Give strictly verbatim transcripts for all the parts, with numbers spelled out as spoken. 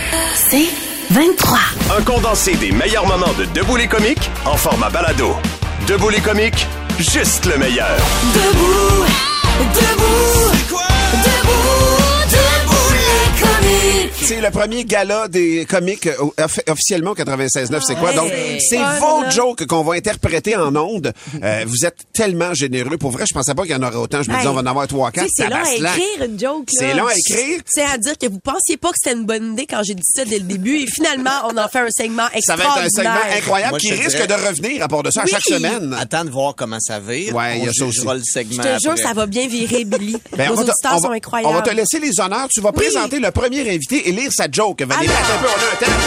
C'est vingt-trois. Un condensé des meilleurs moments de Debout les comiques en format balado. Debout les comiques, juste le meilleur. Debout, debout, c'est quoi? Debout, debout les comiques. C'est le premier gala des comiques off- officiellement au quatre-vingt-seize neuf. C'est quoi? Donc, c'est Ouais, vos là. jokes qu'on va interpréter en ondes. Euh, vous êtes tellement généreux. Pour vrai, je pensais pas qu'il y en aurait autant. Je me disais, on va en avoir trois, quatre. Tu sais, c'est long à Tabaslan. écrire une joke. là. C'est long à écrire. C'est à dire que vous pensiez pas que c'était une bonne idée quand j'ai dit ça dès le début. Et finalement, on en fait un segment Ça va extraordinaire. être un segment incroyable Moi, qui je te risque dirais- de revenir à part de ça à Oui. chaque semaine. Attends de voir comment ça vire. Ouais, il y a On ça aussi. jugera le segment Je te jure, après. ça va bien virer, Billy. Ben, Nos on va te- auditeurs on va- sont incroyables. On va te laisser les honneurs. Tu vas présenter le premier invité et lire sa joke. Valérie, Alors- attends un peu, on a un temps.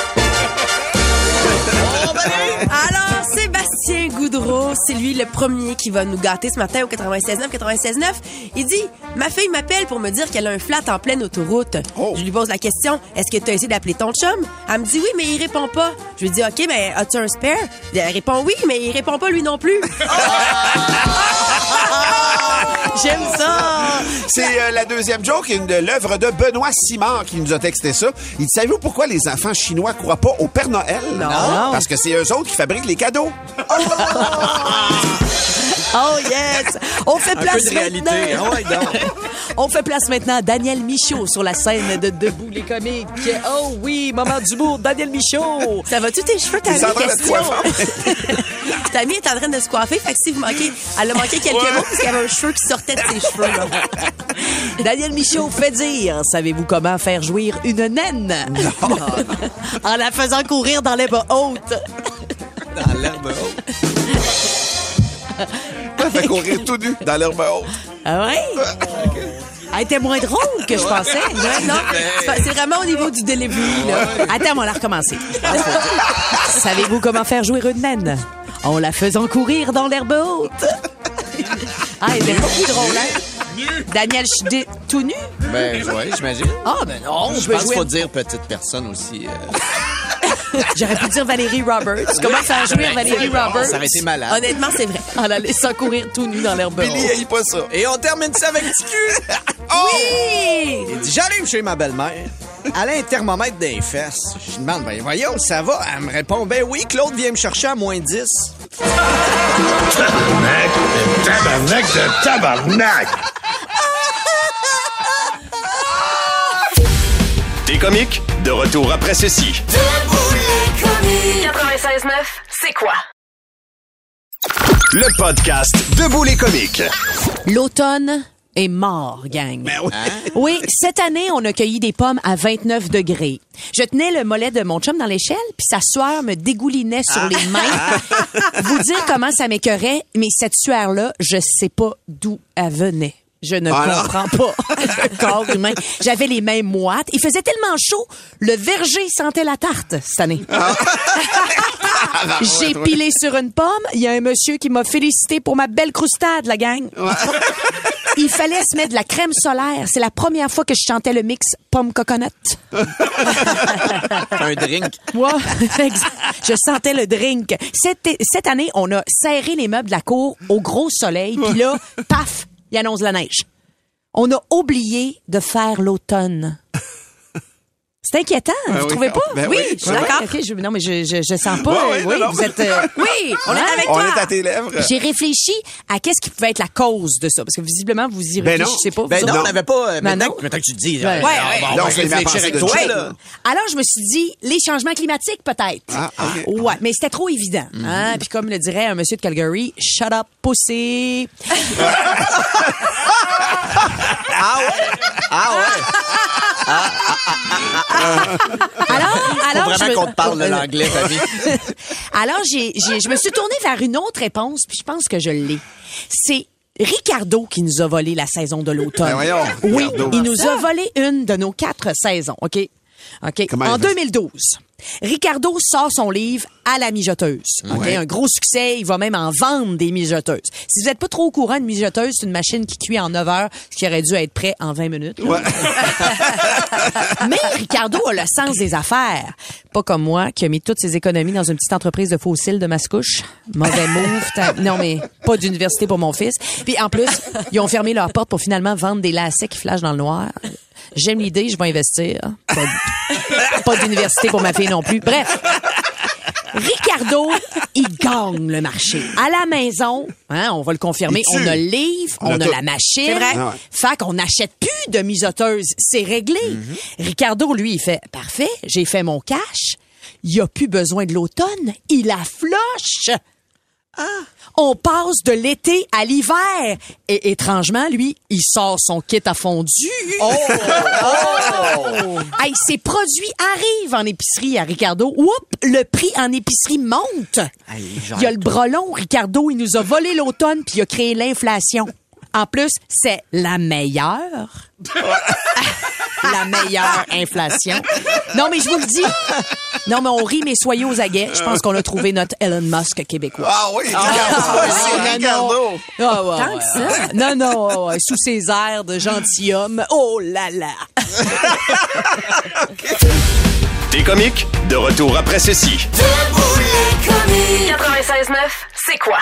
Alors, Sébastien Goudreau, c'est lui le premier qui va nous gâter ce matin au quatre-vingt-seize neuf. quatre-vingt-seize neuf, il dit « Ma fille m'appelle pour me dire qu'elle a un flat en pleine autoroute. Oh. Je lui pose la question « Est-ce que tu as essayé d'appeler ton chum? » Elle me dit « Oui, mais il répond pas. » Je lui dis « OK, mais as-tu un spare? » Elle répond « Oui, mais il répond pas lui non plus. » J'aime ça! C'est euh, la deuxième joke, une de l'œuvre de Benoît Simard qui nous a texté ça. Il dit, savez-vous pourquoi les enfants chinois croient pas au Père Noël? Non. Parce que c'est eux autres qui fabriquent les cadeaux. Oh yes! On fait Un place peu de réalité. maintenant. Ah ouais, donc. On fait place maintenant à Daniel Michaud sur la scène de Debout les comiques. Oh oui, moment d'humour, Daniel Michaud. Ça va-tu tes cheveux, Ils sont en Tammy? train de se coiffer. Tammy est en train de se coiffer, fait que si vous manquez, elle a manqué quelques mots parce qu'il y avait un cheveu qui sortait de ses cheveux. Là. Daniel Michaud fait dire, savez-vous comment faire jouir une naine? Non. En la faisant courir dans l'herbe haute. Dans l'herbe haute. Ça fait courir tout nu dans l'herbe haute. Ah ouais? Elle était moins drôle que je pensais. Ouais, non, c'est pas- c'est vraiment au niveau du delivery. Là. Attends, on va la recommencer. Savez-vous comment faire jouer une naine? En la faisant courir dans l'herbe haute. Ah, elle était beaucoup drôle, hein? Daniel, je dé- tout nu? Ben, ouais, j'imagine. Ah, ben non, Je je peux pense qu'il jouer. faut dire petite personne aussi. euh. J'aurais pu dire Valérie Roberts. Comment faire jouer Valérie Roberts? Ça aurait été malade. Honnêtement, c'est vrai. En la laissant courir tout nu dans l'herbe haute. Billy, haït pas ça. Et on termine ça avec petit cul. Oui! Il dit, j'arrive chez ma belle-mère. Elle a un thermomètre dans les fesses. Je lui demande, ben voyons, ça va? Elle me répond, ben oui, Claude vient me chercher à moins dix. Tabarnak, tabarnak de tabarnak. Des comiques, de retour après ceci. Debout les comiques. quatre-vingt-seize neuf, c'est quoi? Le podcast Debout les comiques. L'automne est mort, gang. Ben oui. Oui, cette année, on a cueilli des pommes à vingt-neuf degrés. Je tenais le mollet de mon chum dans l'échelle, puis sa sueur me dégoulinait sur les mains. Vous dire comment ça m'écœurait, mais cette sueur-là, je sais pas d'où elle venait. Je ne Ah, non. comprends pas le corps humain. J'avais les mains moites. Il faisait tellement chaud, le verger sentait la tarte cette année. J'ai pilé sur une pomme. Il y a un monsieur qui m'a félicité pour ma belle croustade, la gang. Il fallait se mettre de la crème solaire. C'est la première fois que je chantais le mix pomme-coconut. Un drink. Moi, je sentais le drink. Cette, cette année, on a serré les meubles de la cour au gros soleil. Puis là, paf, il annonce la neige. On a oublié de faire l'automne. C'est inquiétant, vous oui. trouvez pas? Ben oui, oui. je suis Ouais, d'accord. OK, je, non, mais je, je, je sens pas. Ouais, euh, ouais, oui, non, non. vous êtes... euh, oui, on est avec On toi. est à tes lèvres. J'ai réfléchi à qu'est-ce qui pouvait être la cause de ça. Parce que visiblement, vous y Ben non. réfléchissez pas. Ben vous non, autres. on n'avait pas. euh, Ben maintenant, non. que- maintenant que tu le dis. Ouais. là, Ouais, bon, ouais. on Non, va je l'ai mis à réfléchir penser avec de toi, suite. là. Alors, je me suis dit, les changements climatiques, peut-être. Ah, ok. Ouais, mais c'était trop évident. Hein? Puis comme le dirait un monsieur de Calgary, shut up, pussy. Ah ouais? Ah ouais? Alors, Faut alors, vraiment je me- qu'on te parle de l'anglais, ta vie. Alors, j'ai, j'ai, je me suis tournée vers une autre réponse, puis je pense que je l'ai. C'est Ricardo qui nous a volé la saison de l'automne. Ben voyons, oui, Ricardo. il nous a volé une de nos quatre saisons, OK? OK. Comment En il fait ça? deux mille douze, Ricardo sort son livre À la mijoteuse. OK? Ouais. Un gros succès. Il va même en vendre des mijoteuses. Si vous n'êtes pas trop au courant, une mijoteuse, c'est une machine qui cuit en neuf heures, ce qui aurait dû être prêt en vingt minutes. là. Ouais. Mais Ricardo a le sens des affaires. Pas comme moi, qui a mis toutes ses économies dans une petite entreprise de fossiles de Mascouche. Mauvais move. T'as- Non, mais pas d'université pour mon fils. Puis en plus, ils ont fermé leurs portes pour finalement vendre des lacets qui flashent dans le noir. j'aime l'idée, je vais investir. Pas, pas d'université pour ma fille non plus. Bref. Ricardo, il gagne le marché. À la maison, hein, on va le confirmer, Il tue. on a le livre, on, On a a tout. la machine. C'est vrai. Ah ouais. Fait qu'on n'achète plus de misoteuse. C'est réglé. Ricardo, lui, il fait, parfait, j'ai fait mon cash. Il a plus besoin de l'automne. Il a floche. On passe de l'été à l'hiver. Et étrangement, lui, il sort son kit à fondu. Oh! Hey, ses produits arrivent en épicerie à Ricardo. Oups, le prix en épicerie monte. Hey, Il y a le brelon, Ricardo, il nous a volé l'automne puis il a créé l'inflation. En plus, c'est la meilleure. La meilleure inflation. Non, mais je vous le dis. Non, mais on rit, mais soyez aux aguets. Je pense qu'on a trouvé notre Elon Musk québécois. Ah oui, Ricardo, Ah, c'est non, Ricardo. non. Ah, ouais, Tant ouais, que ça. ouais. Non, non, ouais, ouais. Sous ses airs de gentilhomme. Oh là là. Des comiques, de retour après ceci. Debout les comiques. quatre-vingt-seize neuf, c'est quoi?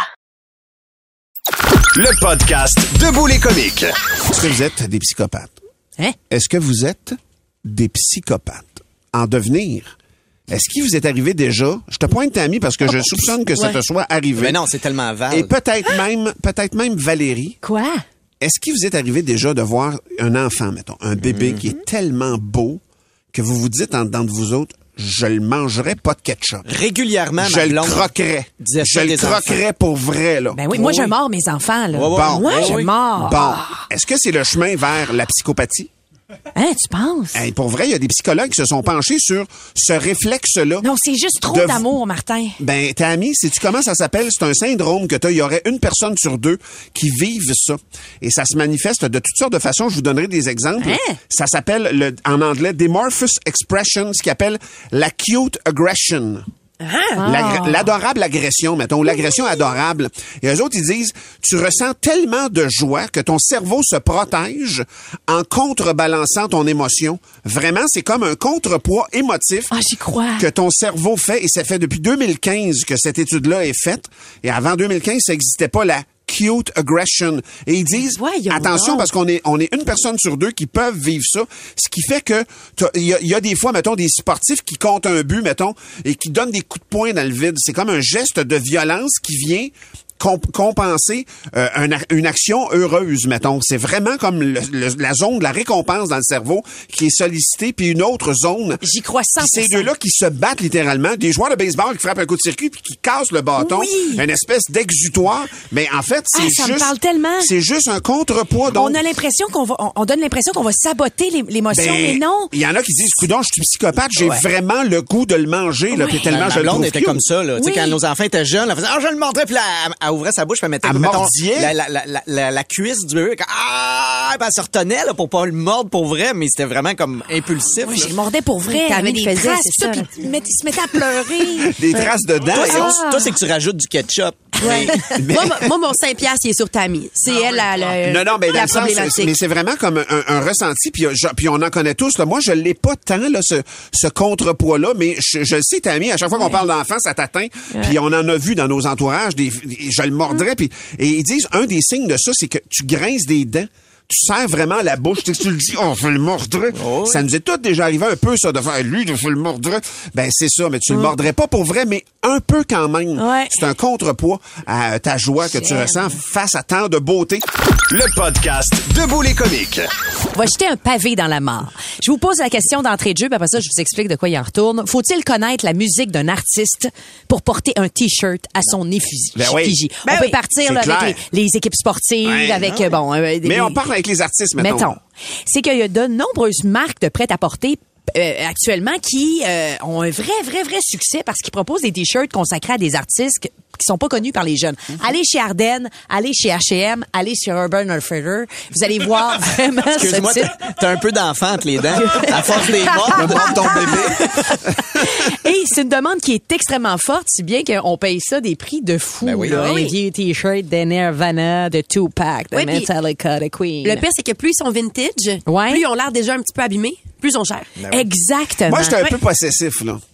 Le podcast Debout les comiques. Est-ce que vous êtes des psychopathes? Hein? Est-ce que vous êtes des psychopathes en devenir? Est-ce qu'il vous est arrivé déjà? Je te pointe, Tammy, parce que je soupçonne que ça te soit arrivé. Mais non, c'est tellement vague. Et peut-être même, peut-être même Valérie. Quoi? Est-ce qu'il vous est arrivé déjà de voir un enfant, mettons, un bébé qui est tellement beau que vous vous dites en dedans de vous autres, je le mangerai pas de ketchup. Régulièrement, Je ma le blonde croquerais. disait Je ça le des croquerais pour vrai, là. Ben oui, moi, je mords mes enfants, là. Ouais, ouais. Bon. Moi, Ouais, je ouais. mords. Bon. Est-ce que c'est le chemin vers la psychopathie? Hein, tu penses? Hey, pour vrai, il y a des psychologues qui se sont penchés sur ce réflexe-là. Non, c'est juste trop De- Ah, d'amour, Martin. Ben, Tammy, sais-tu comment ça s'appelle? C'est un syndrome que t'as. Il y aurait une personne sur deux qui vivent ça. Et ça se manifeste de toutes sortes de façons. Je vous donnerai des exemples. Hein? Ça s'appelle, le, en anglais, Dimorphous Expression, ce qu'ils appelle la cute aggression. L'agra- L'adorable agression, mettons, l'agression adorable. Et eux autres, ils disent, tu ressens tellement de joie que ton cerveau se protège en contrebalançant ton émotion. Vraiment, c'est comme un contrepoids émotif Ah, j'y crois. que ton cerveau fait. Et ça fait depuis deux mille quinze que cette étude-là est faite. Et avant deux mille quinze, ça n'existait pas la cute aggression. Et ils disent, Voyons attention, donc. parce qu'on est, on est une personne sur deux qui peuvent vivre ça. Ce qui fait que, t'as- il y a, il y a des fois, mettons, des sportifs qui comptent un but, mettons, et qui donnent des coups de poing dans le vide. C'est comme un geste de violence qui vient comp- compenser euh, un a- une action heureuse, mettons. C'est vraiment comme le- le- la zone de la récompense dans le cerveau qui est sollicitée, puis une autre zone. J'y crois cent Puis pour cent. ces deux-là qui se battent littéralement, des joueurs de baseball qui frappent un coup de circuit puis qui cassent le bâton, Oui. une espèce d'exutoire, mais en fait, c'est Ah, ça me juste parle tellement. c'est juste un contrepoids. Donc, On a l'impression qu'on va, on, on donne l'impression qu'on va saboter l'é- l'émotion, ben, mais non. il y en a qui disent, coudonc, je suis psychopathe, j'ai Ouais. vraiment le goût de le manger, là, Ouais. puis tellement Ma je le blonde trouve était cute. comme ça, là. Tu sais, Oui. quand nos enfants étaient jeunes, elle faisait, ah, je le mordrais, puis là, elle, elle ouvrait sa bouche, puis elle mettait, Elle mettons, mordillait. la, la, la, la, la, la cuisse du bébé, comme, ah, puis elle se retenait, là, pour pas le mordre pour vrai, mais c'était vraiment comme impulsif. Moi, là. j'ai mordais pour vrai. Tammy avec des le faisait, traces, c'est pis tout, ça, puis il met- il se mettait à pleurer. Des traces de dents. Toi, et c'est- autres. toi, c'est que tu rajoutes du ketchup. Ouais. moi, mo- moi, mon cinq piastres, il est sur Tammy. C'est elle la, la, Non, non, mais dans la le sens, problématique. mais c'est vraiment comme un, un ressenti, puis, je- puis on en connaît tous. Là. Moi, je l'ai pas tant, là, ce, ce contrepoids-là, mais je, je le sais, Tammy, à chaque fois qu'on parle d'enfant, ça t'atteint. Puis on en a vu dans nos entourages, des, des- je le mordrais. Puis, et ils disent, un des signes de ça, c'est que tu grinces des dents. Tu serres vraiment la bouche. Tu sais, tu le dis, oh, je le mordrais. Oh oui. Ça nous est tout déjà arrivé un peu, ça, de faire, lui, je le mordrais. Ben, c'est ça, mais tu le mordrais pas pour vrai, mais un peu quand même. Ouais. C'est un contrepoids à ta joie que tu J'aime. ressens face à tant de beauté. Le podcast Debout les comiques. On va jeter un pavé dans la mare. Je vous pose la question d'entrée de jeu, puis après ça, je vous explique de quoi il en retourne. Faut-il connaître la musique d'un artiste pour porter un T-shirt à son effigie? Ben oui. effigie? Ben on peut oui. partir C'est là, avec clair. les, les équipes sportives, Ouais. avec, Ah euh, bon... euh, des- Mais on parle avec les artistes, mettons. Mettons. C'est qu'il y a de nombreuses marques de prêt-à-porter euh, actuellement qui euh, ont un vrai, vrai, vrai succès parce qu'ils proposent des T-shirts consacrés à des artistes que- qui sont pas connus par les jeunes. Mhm. Allez chez Ardennes, allez chez H et M, allez chez Urban Outfitters. Vous allez voir vraiment ce Excuse-moi, type. t'as t'as un peu d'enfant entre les dents. À force des mordre, de mordre ton bébé. Et c'est une demande qui est extrêmement forte, si bien qu'on paye ça des prix de fou. Ben oui. là. Ah oui. Un vieux T-shirt de Nirvana, de Tupac, de Oui, puis Metallica, de Queen. Le pire, c'est que plus ils sont vintage, Ouais. plus ils ont l'air déjà un petit peu abîmés, plus ils sont chers. Exactement. Moi, j'étais un Ouais. peu possessif, là.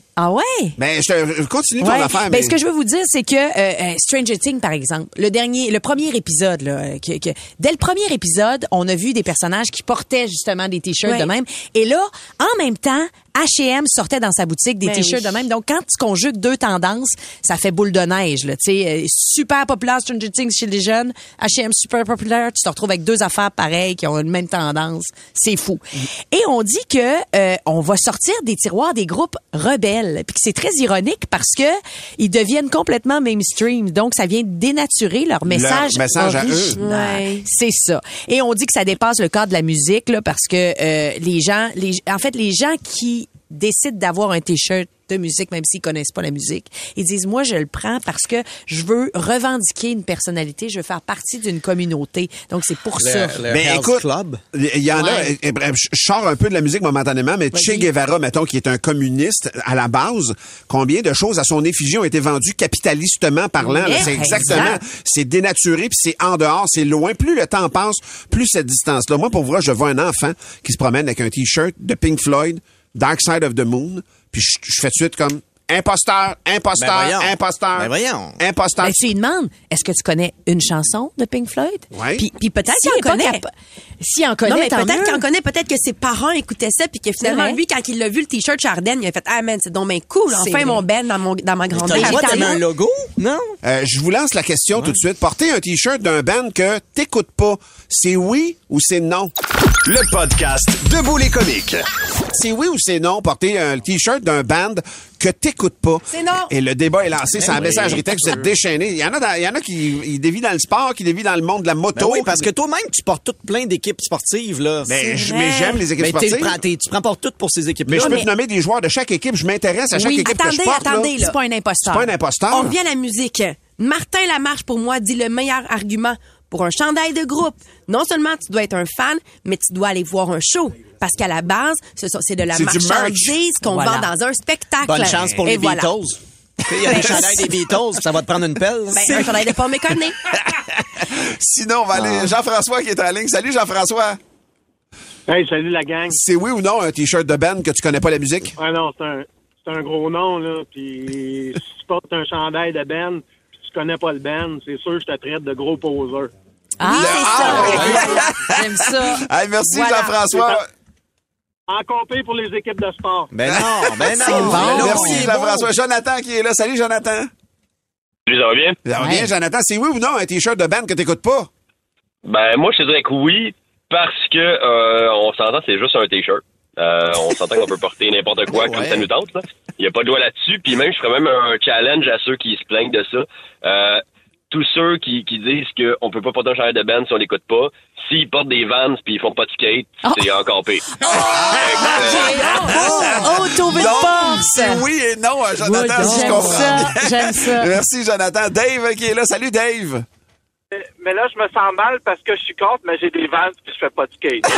Ah ouais? Ben, je te continue ton Ouais. affaire. Ben, mais... ce que je veux vous dire, c'est que euh, euh, Stranger Things, par exemple, le dernier, le premier épisode, là, euh, que, que, dès le premier épisode, on a vu des personnages qui portaient justement des t-shirts Ouais. de même. Et là, en même temps, H et M sortait dans sa boutique des Ben t-shirts oui. de même. Donc, quand tu conjugues deux tendances, ça fait boule de neige. Là, tu sais, euh, super populaire Stranger Things chez les jeunes, H et M super populaire. Tu te retrouves avec deux affaires pareilles qui ont une même tendance. C'est fou. Et on dit que euh, on va sortir des tiroirs des groupes rebelles, puis que c'est très ironique parce que ils deviennent complètement mainstream. Donc, ça vient dénaturer leur message, message à eux. original. Ouais. C'est ça. Et on dit que ça dépasse le cadre de la musique là, parce que euh, les gens, les, en fait, les gens qui décident d'avoir un t-shirt de musique, même s'ils connaissent pas la musique, ils disent, moi, je le prends parce que je veux revendiquer une personnalité, je veux faire partie d'une communauté. Donc, c'est pour ça. Le, le Ben, Health écoute, Club. il y en Ouais. a, eh, eh, bref, je sors un peu de la musique momentanément, mais Che Guevara, mettons, qui est un communiste à la base, combien de choses à son effigie ont été vendues capitalistement parlant? là? Yeah, C'est exactement, exact. c'est dénaturé, puis c'est en dehors, c'est loin. Plus le temps passe, plus cette distance-là. Moi, pour vrai, je vois un enfant qui se promène avec un T-shirt de Pink Floyd, Dark Side of the Moon, puis je, je fais tout de suite comme imposteur, imposteur, Ben voyons. imposteur, Ben voyons. imposteur. Ben, tu lui demandes, est-ce que tu connais une chanson de Pink Floyd? Ouais. Puis, puis peut-être S'il qu'il en est pas connaît. capa- S'il en connaît, Non, mais tant peut-être mieux. qu'il en connaît, peut-être que ses parents écoutaient ça, puis que finalement, vrai. lui, quand il l'a vu, le t-shirt Chardin, il a fait, ah, man, c'est donc bien cool. C'est Enfin, vrai. mon Ben dans, mon, dans ma grande T'as le droit Tant d'aimer un mieux. logo? Non? Euh, je vous lance la question tout de suite. Porter un T-shirt d'un band que t'écoutes pas, c'est oui ou c'est non? Le podcast Debout les comiques. C'est oui ou c'est non, porter un T-shirt d'un band que t'écoutes pas? C'est non. Et le débat est lancé. C'est un messagerie texte. Vous êtes déchaînés. Il y en a, dans- il y en a qui ils dévient dans le sport, qui dévient dans le monde de la Ben moto. oui, parce que toi-même, tu portes toutes plein d'équipes sportives, là. Mais, je- vrai. mais j'aime les équipes Ben, t'es- sportives. prends- t'es- tu prends pas toutes pour ces équipes-là. Mais je peux mais- te nommer des joueurs de chaque équipe. Je m'intéresse à chaque Oui, équipe que attendez, je porte. là. attendez, là. C'est pas un imposteur. C'est pas un imposteur. On revient à la musique. Martin Lamarche, pour moi, dit le meilleur argument pour un chandail de groupe. Non seulement tu dois être un fan, mais tu dois aller voir un show. Parce qu'à la base, ce sont- c'est de la C'est du merch. marchandise qu'on Voilà. vend dans un spectacle. Bonne chance pour Et les voilà. Beatles. Tu sais, il y a des chandails des Beatles, ça va te prendre une pelle. Ben, un chandail de Paul McCartney. Sinon, on va aller. Jean-François qui est en ligne. Salut, Jean-François. Hey, salut la gang. C'est oui ou non un T-shirt de band que tu connais pas la musique? Ah non, c'est un, c'est un gros nom, là. Puis si tu portes un chandail de Ben, puis tu connais pas le Ben, c'est sûr que je te traite de gros poseur. Ah, c'est ça. J'aime ça. Hey, merci, Voilà. Jean-François. En compé pour les équipes de sport. Ben non, ben non. C'est bon. Ben non, Merci, c'est bon. Jean-François. Jonathan qui est là. Salut, Jonathan. Ça va bien? Ça va Ouais. bien, Jonathan. C'est oui ou non un T-shirt de band que t'écoutes pas? Ben, moi, je te dirais que oui, parce que euh, on s'entend, c'est juste un T-shirt. Euh, on s'entend qu'on peut porter n'importe quoi comme Ouais. ça nous tente. là. Il n'y a pas de loi là-dessus. Puis même, je ferais même un challenge à ceux qui se plaignent de ça. Euh, tous ceux qui, qui disent qu'on peut pas porter un chandail de band si on l'écoute pas, s'ils portent des Vans puis ils font pas de skate, c'est encore pire. Oh, trouver Donc, une force. c'est oui et non, hein, Jonathan, si je J'aime comprends ça, bien. j'aime ça. Merci, Jonathan. Dave qui est là. Salut, Dave. Mais là, je me sens mal parce que je suis contre, mais j'ai des vans puis je fais pas de skate.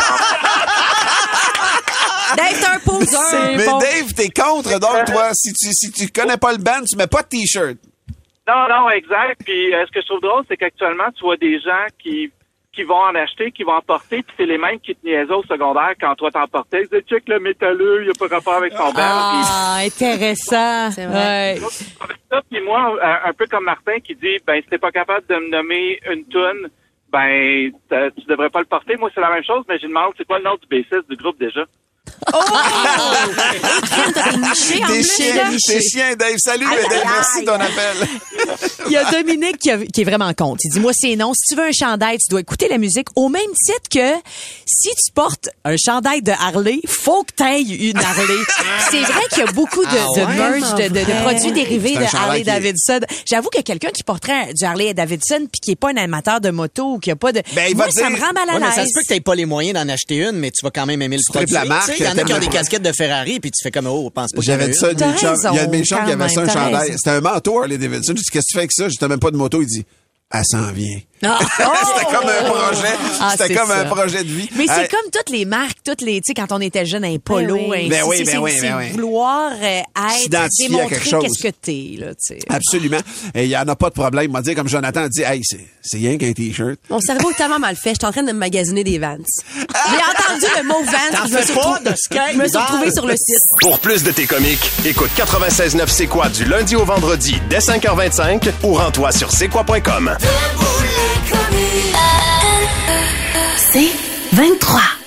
Dave, t'es un poseur. C'est Mais bon. Dave, t'es contre, donc, toi. Si tu, si tu connais pas le band, tu mets pas de T-shirt. Non, non, exact. Puis euh, ce que je trouve drôle, c'est qu'actuellement, tu vois des gens qui qui vont en acheter, qui vont en porter, puis c'est les mêmes qui te niaisaient au secondaire quand toi t'en portais. Ils disaient, check le métalleux, il a pas rapport avec son band. Ah, intéressant. C'est vrai. Ouais. Puis ça, puis moi, euh, un peu comme Martin qui dit, ben si t'es pas capable de me nommer une toune, ben t'as- tu devrais pas le porter. Moi, c'est la même chose, mais je demande, c'est quoi le nom du bassiste du groupe déjà? Oh! T'as des nichés en T'es plus, chien, là. t'es chien, Dave. Salut, Aïe, mais Dave, aïe, merci aïe. de ton appel. Il y a Dominique qui, a- qui est vraiment contre. Il dit, moi, c'est non. Si tu veux un chandail, tu dois écouter la musique au même titre que si tu portes un chandail de Harley, faut que tu aies une Harley. C'est vrai qu'il y a beaucoup de, Ah de ouais? merch, de, de- de Vrai. produits dérivés C'est un de chandail Harley qui- Davidson. J'avoue que quelqu'un qui porterait un- du Harley Davidson puis qui est pas un amateur de moto ou qui a pas de... Ben, il moi, va ça dire- me rend mal à Ouais, mais ça l'aise. se peut que t'aies pas les moyens d'en acheter une, mais tu vas quand même aimer le Tu tripes produit. la marque, Tu sais, il y en a qui ont t'aimes des le- casquettes de Ferrari, puis tu fais comme, oh, pense pas qu'il y en a J'avais dit ça à une. une de mes T'as chums. Il y a un de mes raison, chums qui avait ça, un quand même, t'as chandail. raison. C'était un manteau, Harley Davidson. Je dis, qu'est-ce que tu fais avec ça? Je dis, t'as même pas de moto. Il dit, elle s'en vient. Ah. C'était comme un projet. Ah, C'était c'est comme ça. un projet de vie. Mais c'est Euh, comme toutes les marques, toutes les, tu sais, quand on était jeune, un polo, Ben oui. un Ben ci, oui, c'est- ben c'est- oui, c'est ben oui. vouloir euh, être, S'identifier à démontrer quelque chose. qu'est-ce que t'es, là, tu sais. Absolument. Et il y en a pas de problème. M'a dit, comme Jonathan a dit, hey, c'est, c'est rien qu'un t-shirt. Mon cerveau est tellement mal fait, je suis en train de me magasiner des Vans. J'ai entendu le mot Vans, T'en je me fais suis pas retrou- de skate, je me suis Val. retrouvée sur le site. Pour plus de tes comiques, écoute quatre-vingt-seize neuf C'est quoi du lundi au vendredi dès cinq heures vingt-cinq ou rends-toi sur c'est quoi point com. C'est vingt-trois.